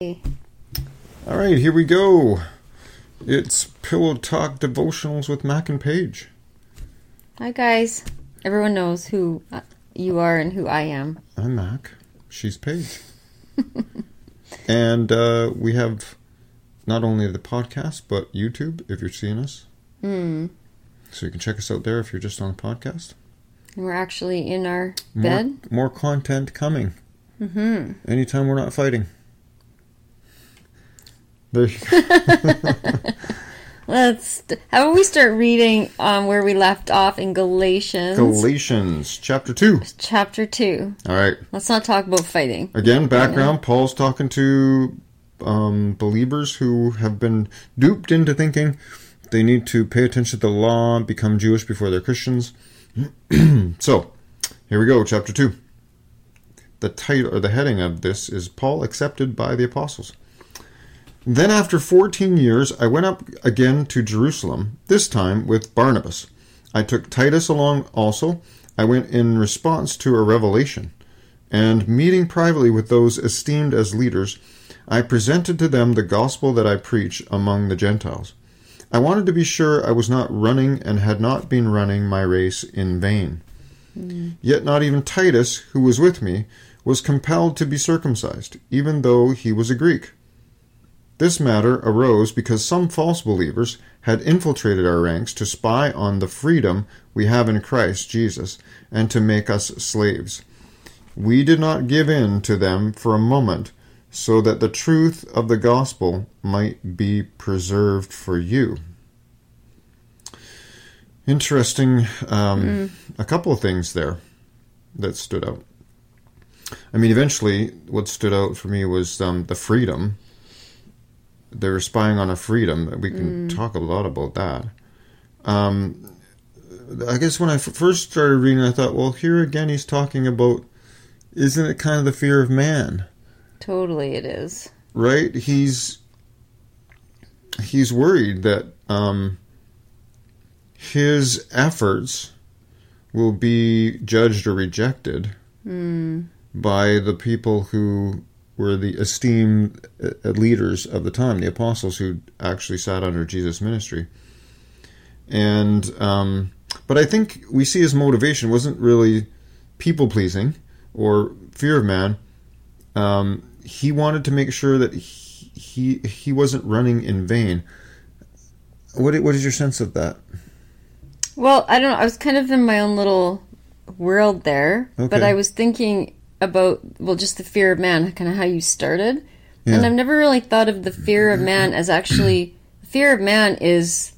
All right, here we go. It's Pillow Talk Devotionals with Mac and Paige. Hi, guys. Everyone knows who you are and who I am. I'm Mac. She's Paige. And we have not only the podcast, but YouTube, if you're seeing us. So you can check us out there if you're just on the podcast. And we're actually in our bed. More content coming. Anytime we're not fighting. There you go. How about we start reading where we left off in Galatians? Galatians, chapter 2. Chapter 2. All right. Let's not talk about fighting. Again, background, Paul's talking to believers who have been duped into thinking they need to pay attention to the law, become Jewish before they're Christians. So, here we go, chapter 2. The title, or the heading of this is Paul Accepted by the Apostles. Then after 14 years, I went up again to Jerusalem, this time with Barnabas. I took Titus along also. I went in response to a revelation, and meeting privately with those esteemed as leaders, I presented to them the gospel that I preach among the Gentiles. I wanted to be sure I was not running and had not been running my race in vain. Yet not even Titus, who was with me, was compelled to be circumcised, even though he was a Greek. This matter arose because some false believers had infiltrated our ranks to spy on the freedom we have in Christ Jesus and to make us slaves. We did not give in to them for a moment, so that the truth of the gospel might be preserved for you. Interesting, a couple of things there that stood out. I mean, eventually, what stood out for me was the freedom. They were spying on a freedom. We can talk a lot about that. I guess when I first started reading, I thought, well, here again he's talking about, isn't it kind of the fear of man? Totally it is. Right? He's worried that his efforts will be judged or rejected by the people who were the esteemed leaders of the time, the apostles who actually sat under Jesus' ministry. And but I think we see his motivation wasn't really people-pleasing or fear of man. He wanted to make sure that he wasn't running in vain. What is your sense of that? Well, I don't know. I was kind of in my own little world there, but I was thinking about, just the fear of man, kind of how you started. Yeah. And I've never really thought of the fear of man as actually, fear of man is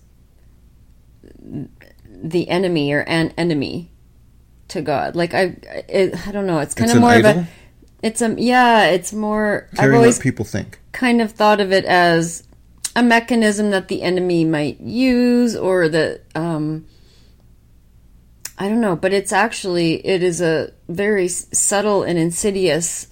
the enemy or an enemy to God. Like, I don't know. It's kind of more idol? Of a... it's more... Caring I've always what people think. Kind of thought of it as a mechanism that the enemy might use, or that, I don't know, but it is a very subtle and insidious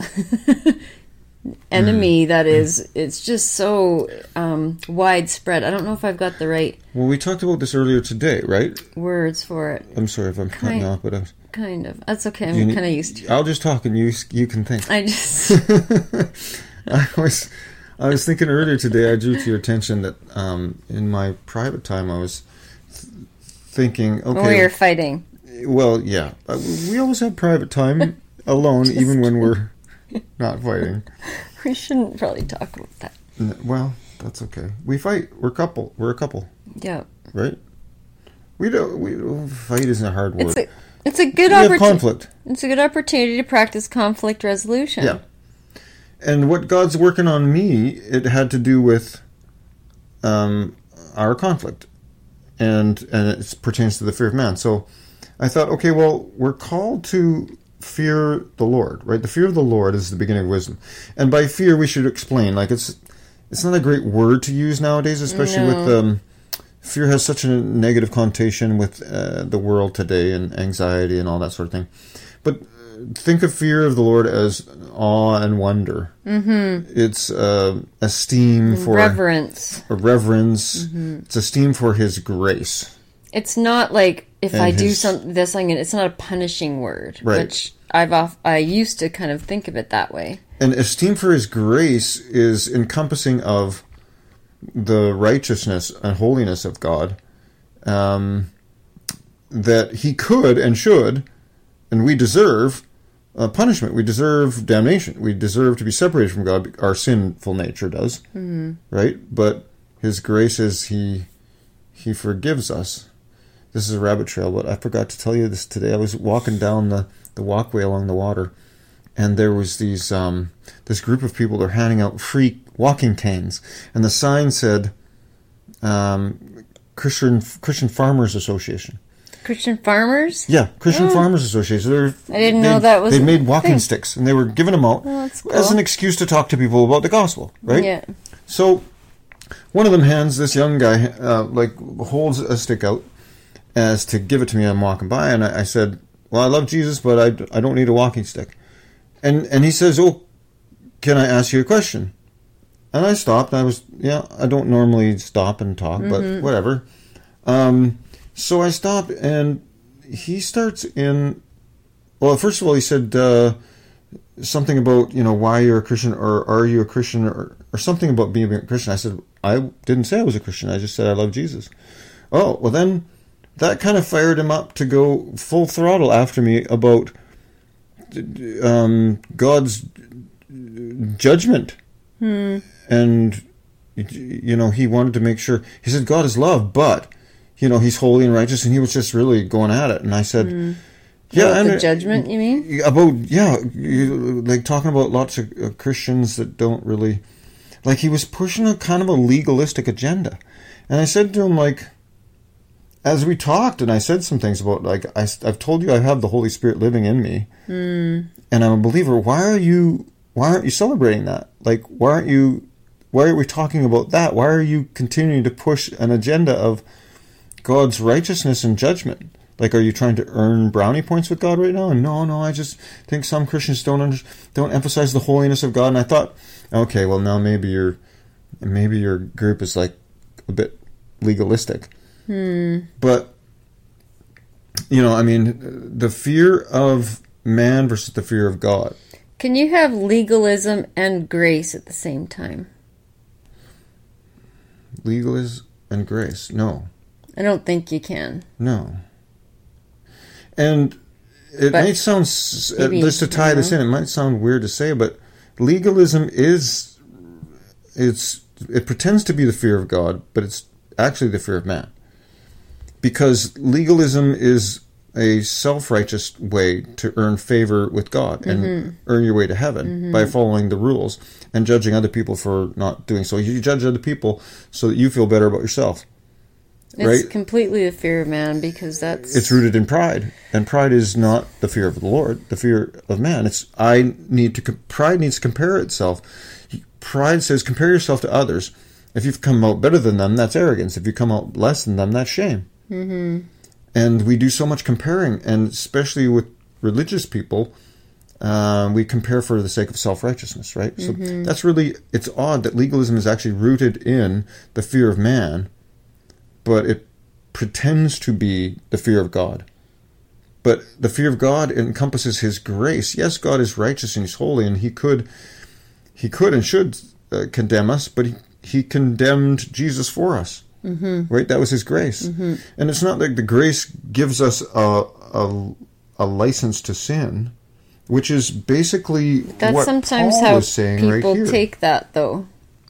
enemy that it's just so widespread. I don't know if I've got the right... Well, we talked about this earlier today, right? Words for it. I'm sorry if I'm cutting off, but... Kind of. That's okay. I'm kind of used to it. I'll just talk and you can think. I just... I was thinking earlier today, I drew to your attention that in my private time I was thinking, okay... When we were fighting. Well, yeah. We always have private time alone, even when we're not fighting. We shouldn't probably talk about that. Well, that's okay. We fight. We're a couple. Yeah. Right? We don't fight isn't a hard word. It's a good opportunity. Conflict. It's a good opportunity to practice conflict resolution. Yeah. And what God's working on me, it had to do with our conflict. And it pertains to the fear of man. So I thought, okay, well, we're called to fear the Lord, right? The fear of the Lord is the beginning of wisdom. And by fear, we should explain. Like, it's not a great word to use nowadays, especially with... fear has such a negative connotation with the world today and anxiety and all that sort of thing. But think of fear of the Lord as awe and wonder. It's esteem for... Reverence. It's esteem for His grace. It's not like, if I do this, it's not a punishing word. Right. Which I used to kind of think of it that way. And esteem for his grace is encompassing of the righteousness and holiness of God, that he could and should, and we deserve punishment. We deserve damnation. We deserve to be separated from God. Our sinful nature does, right? But his grace is he forgives us. This is a rabbit trail, but I forgot to tell you this today. I was walking down the walkway along the water, and there was these this group of people that are handing out free walking canes, and the sign said Christian Farmers Association. Christian Farmers? Yeah, Christian Farmers Association. I didn't know that was. They made walking sticks, and they were giving them out as an excuse to talk to people about the gospel, right? Yeah. So one of them hands this young guy, holds a stick out as to give it to me. I'm walking by, and I said, "Well, I love Jesus, but I don't need a walking stick." And he says, "Oh, can I ask you a question?" And I stopped. I don't normally stop and talk, but whatever. So I stopped, and he starts in. Well, first of all, he said something about why you're a Christian, or are you a Christian, or something about being a Christian. I said I didn't say I was a Christian. I just said I love Jesus. Oh, well then, that kind of fired him up to go full throttle after me about God's judgment. And he wanted to make sure. He said God is love, but he's holy and righteous, and he was just really going at it. And I said, about the judgment, you mean? About like talking about lots of Christians that don't really, like, he was pushing a kind of a legalistic agenda. And I said to him, like, as we talked, and I said some things about, like, I've told you I have the Holy Spirit living in me, and I'm a believer. Why aren't you celebrating that? Like, why aren't we talking about that? Why are you continuing to push an agenda of God's righteousness and judgment? Like, are you trying to earn brownie points with God right now? And no, I just think some Christians don't emphasize the holiness of God. And I thought, okay, well, now maybe your group is like a bit legalistic. But the fear of man versus the fear of God. Can you have legalism and grace at the same time? Legalism and grace? No. I don't think you can. No. And it might sound, just to tie this in, it might sound weird to say, but legalism it pretends to be the fear of God, but it's actually the fear of man. Because legalism is a self-righteous way to earn favor with God and earn your way to heaven by following the rules and judging other people for not doing so. You judge other people so that you feel better about yourself. It's completely the fear of man, because it's rooted in pride, and pride is not the fear of the Lord, the fear of man. Pride needs to compare itself. Pride says compare yourself to others. If you've come out better than them, that's arrogance. If you come out less than them, that's shame. And we do so much comparing, and especially with religious people, we compare for the sake of self-righteousness, right? So it's odd that legalism is actually rooted in the fear of man, but it pretends to be the fear of God. But the fear of God encompasses his grace. Yes, God is righteous and he's holy, and he could and should condemn us, but he condemned Jesus for us. Right? That was his grace. And it's not like the grace gives us a license to sin, which is basically that's what sometimes Paul how was saying right here. People take that, though.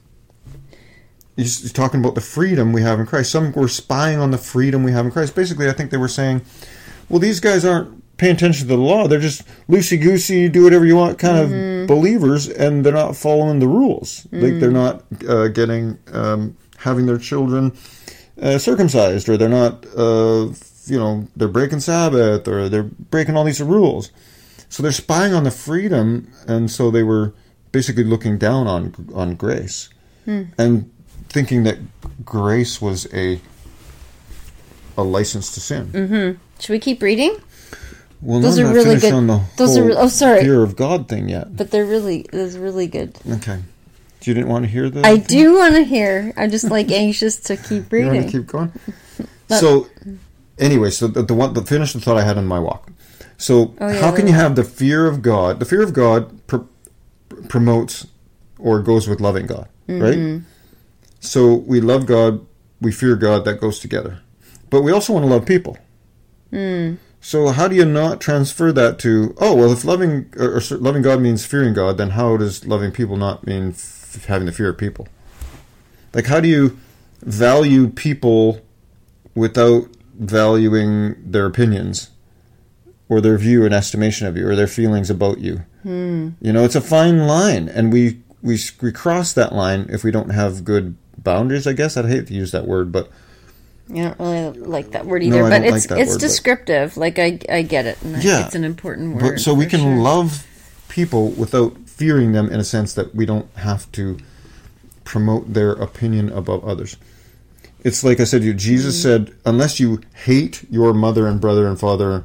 He's talking about the freedom we have in Christ. Some were spying on the freedom we have in Christ. Basically, I think they were saying, well, these guys aren't paying attention to the law. They're just loosey-goosey, do whatever you want kind of believers, and they're not following the rules. Like, they're not having their children circumcised, or they're not, they're breaking Sabbath, or they're breaking all these rules. So they're spying on the freedom, and so they were basically looking down on grace. And thinking that grace was a license to sin. Should we keep reading? Well, those are really good. On the fear of God thing yet, but they're really good. Okay, you didn't want to hear the? I do want to hear. I'm just anxious to keep reading. You want to keep going? So, anyway, the finish the thought I had on my walk. So how can you have the fear of God? The fear of God promotes or goes with loving God, right? So we love God, we fear God, that goes together. But we also want to love people. So how do you not transfer that to, if loving God means fearing God, then how does loving people not mean having the fear of people? Like, how do you value people without valuing their opinions or their view and estimation of you or their feelings about you? It's a fine line, and we cross that line if we don't have good boundaries, I guess. I'd hate to use that word, but I don't really like that word either. But it's descriptive. Like, I get it. And it's an important word. But, so we can love people without fearing them, in a sense that we don't have to promote their opinion above others. It's like I said to you, Jesus said, unless you hate your mother and brother and father,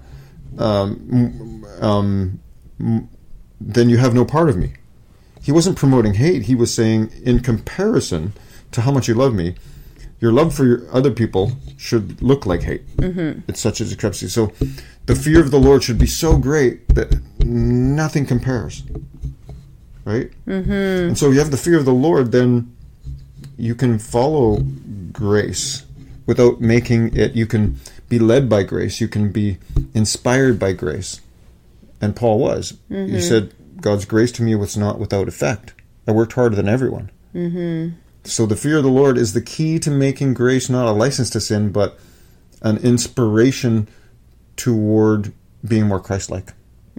then you have no part of me. He wasn't promoting hate. He was saying, in comparison to how much you love me, your love for your other people should look like hate. It's such a discrepancy. So the fear of the Lord should be so great that nothing compares. Right? And so if you have the fear of the Lord, then you can follow grace without making it. You can be led by grace. You can be inspired by grace. And Paul was. He said, God's grace to me was not without effect. I worked harder than everyone. So the fear of the Lord is the key to making grace not a license to sin, but an inspiration toward being more Christ-like.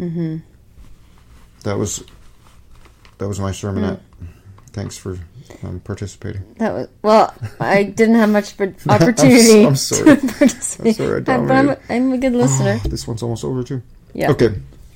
That was my sermonette. Thanks for participating. I didn't have much opportunity. I'm sorry. To participate. I'm sorry, but I'm a good listener. This one's almost over too. Yeah. Okay.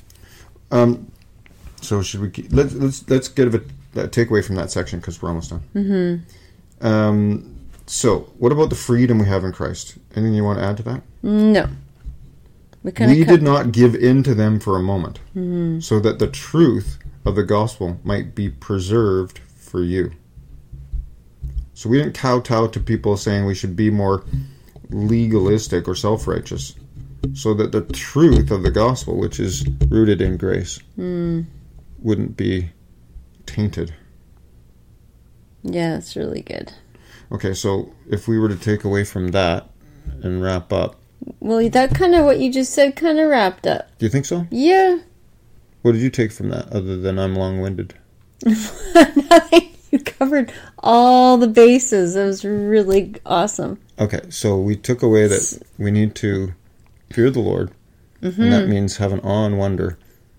So should we let's get a takeaway from that section, because we're almost done. So what about the freedom we have in Christ? Anything you want to add to that? No. We did not give in to them for a moment, so that the truth of the gospel might be preserved for you. So we didn't kowtow to people saying we should be more legalistic or self-righteous, so that the truth of the gospel, which is rooted in grace, wouldn't be tainted. Yeah, that's really good. Okay, so if we were to take away from that and wrap up. Well, that kind of what you just said kind of wrapped up. Do you think so? Yeah. What did you take from that, other than I'm long-winded? Nothing. You covered all the bases. It was really awesome. Okay, so we took away that we need to fear the Lord, and that means have an awe and wonder.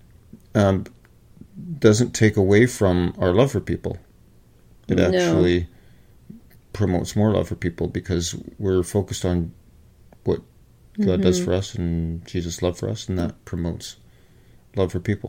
Doesn't take away from our love for people. It actually promotes more love for people, because we're focused on what God does for us and Jesus' love for us, and that promotes love for people.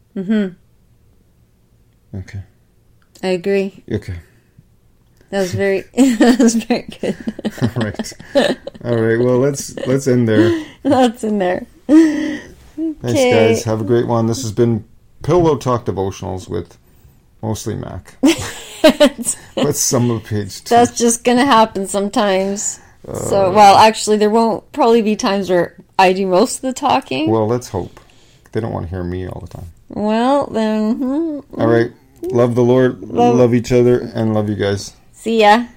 Okay. I agree. Okay. That was very good. All right. Well, let's end there. That's in there. Thanks, guys. Have a great one. This has been Pillow Talk Devotionals with mostly Mac. What's some of page 2? That's just going to happen sometimes. Actually, there won't probably be times where I do most of the talking. Well, let's hope. They don't want to hear me all the time. Well, then. All right. Love the Lord, love each other, and love you guys. See ya.